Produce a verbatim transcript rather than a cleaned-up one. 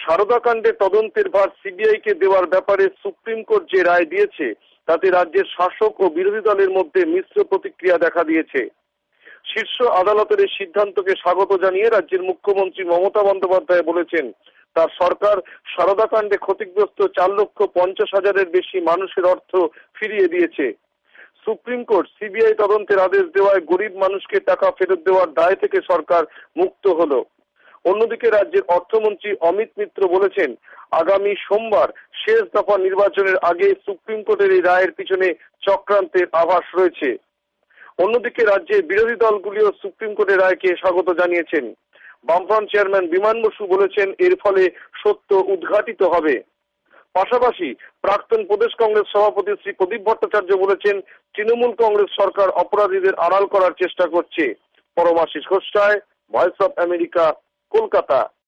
সারদা কাণ্ডে তদন্তের ভার সিবিআই কে দেওয়ার ব্যাপারে সুপ্রিম কোর্ট যে রায় দিয়েছে তাতে রাজ্যের শাসক ও বিরোধী দলের মধ্যে মিশ্র প্রতিক্রিয়া দেখা দিয়েছে। শীর্ষ আদালতের এই সিদ্ধান্তকে স্বাগত জানিয়ে রাজ্যের মুখ্যমন্ত্রী মমতা বন্দ্যোপাধ্যায় বলেছেন, তার সরকার সারদা কাণ্ডে ক্ষতিগ্রস্ত চার লক্ষ পঞ্চাশ হাজারের বেশি মানুষের অর্থ ফিরিয়ে দিয়েছে। সুপ্রিম কোর্ট সিবিআই তদন্তের আদেশ দেওয়ায় গরিব মানুষকে টাকা ফেরত দেওয়ার দায় থেকে সরকার মুক্ত হলো। অন্যদিকে রাজ্যের অর্থমন্ত্রী অমিত মিত্র বলেছেন, আগামী সোমবার শেষ দফা নির্বাচনের আগে সুপ্রিম কোর্টের এই রায়ের পিছনে চক্রান্তের আভাস রয়েছে। অন্যদিকে রাজ্যের বিরোধী দলগুলিও সুপ্রিম কোর্টের রায়কে স্বাগত জানিয়েছেন। বামফ্রন্ট চেয়ারম্যান বিমান বসু বলেছেন, এর ফলে সত্য উদ্ঘাটিত হবে। পাশাপাশি প্রাক্তন প্রদেশ কংগ্রেস সভাপতি শ্রী প্রদীপ ভট্টাচার্য বলেছেন, তৃণমূল কংগ্রেস সরকার অপরাধীদের আড়াল করার চেষ্টা করছে। Paramashis Ghosh, voice of America, Kolkata.